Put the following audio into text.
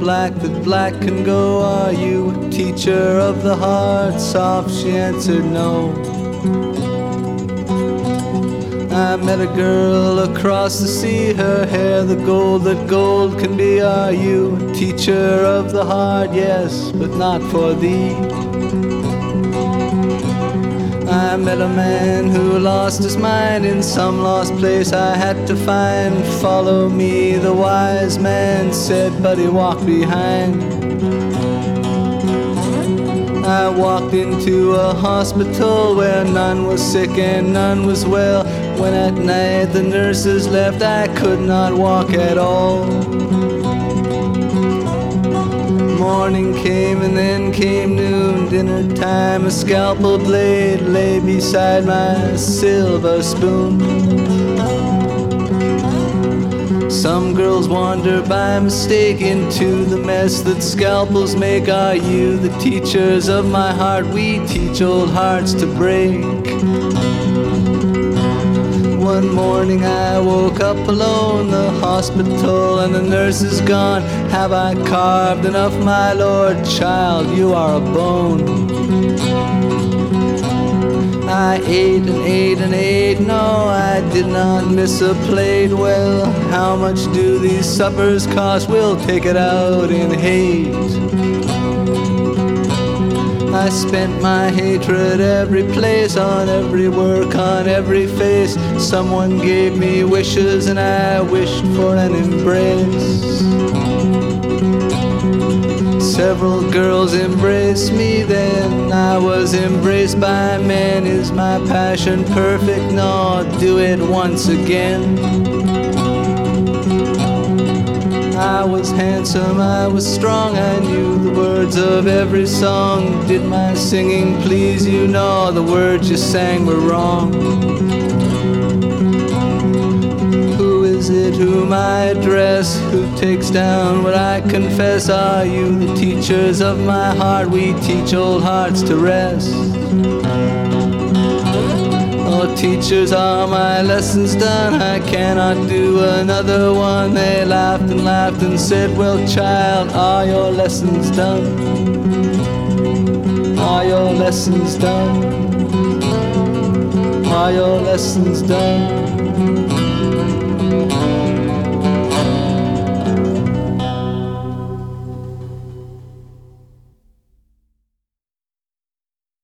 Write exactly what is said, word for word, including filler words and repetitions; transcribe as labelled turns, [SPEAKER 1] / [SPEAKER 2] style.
[SPEAKER 1] black that black can go. Are you a teacher of the heart? Soft, she answered no. I met a girl across the sea, her hair the gold that gold can be. Are you a teacher of the heart? Yes, but not for thee. I met a man who lost his mind in some lost place I had to find. Follow me, the wise man said, but he walked behind. I walked into a hospital where none was sick and none was well. When at night the nurses left, I could not walk at all. Morning came and then came noon, dinner time. A scalpel blade lay beside my silver spoon. Some girls wander by mistake into the mess that scalpels make. Are you the teachers of my heart? We teach old hearts to break. One morning I woke up alone, the hospital and the nurse is gone. Have I carved enough, my lord? Child, you are a bone. I ate and ate and ate, no, I did not miss a plate. Well, how much do these suppers cost? We'll take it out in hate. I spent my hatred every place, on every work, on every face. Someone gave me wishes and I wished for an embrace. Several girls embraced me, then I was embraced by men. Is my passion perfect? No, do it once again. I was handsome, I was strong, I knew the words of every song. Did my singing please you? No, the words you sang were wrong. Who is it whom I address? Who takes down what I confess? Are you the teachers of my heart? We teach old hearts to rest. Oh, teachers, are my lessons done? I cannot do another one. They laughed and laughed and said, well, child, are your lessons done? Are your lessons done? Are your lessons done?